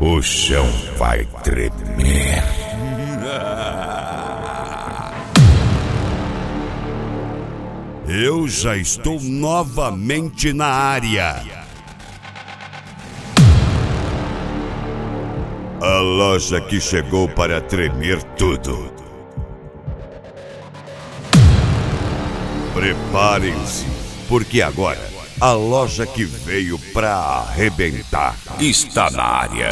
O chão vai tremer. Eu já estou novamente na área. A loja que chegou para tremer tudo. Preparem-se, porque agora a loja que veio para arrebentar está na área.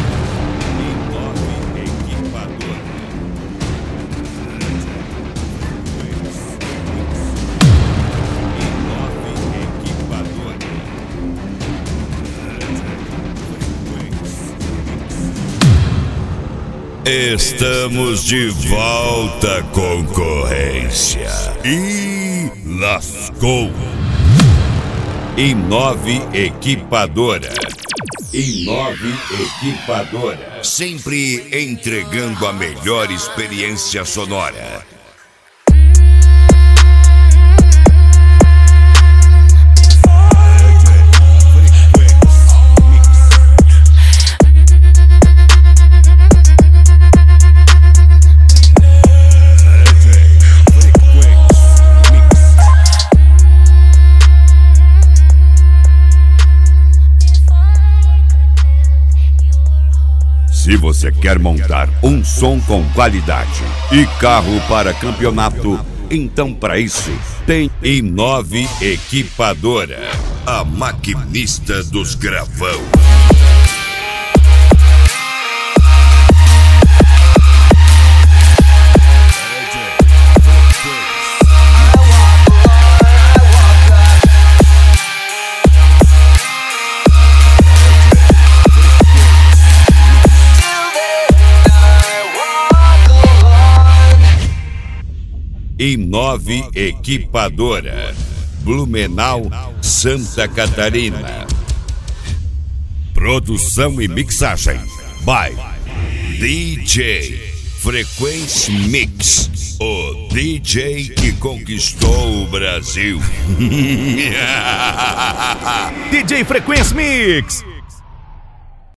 Estamos de volta, concorrência. E lascou. Inove Equipadora. Inove Equipadora. Sempre entregando a melhor experiência sonora. Se você quer montar um som com qualidade e carro para campeonato, então para isso tem Inove Equipadora, a maquinista dos gravão. Inove Equipadora, Blumenau, Santa Catarina. Produção e mixagem by DJ Frequency Mix, o DJ que conquistou o Brasil. DJ Frequency Mix.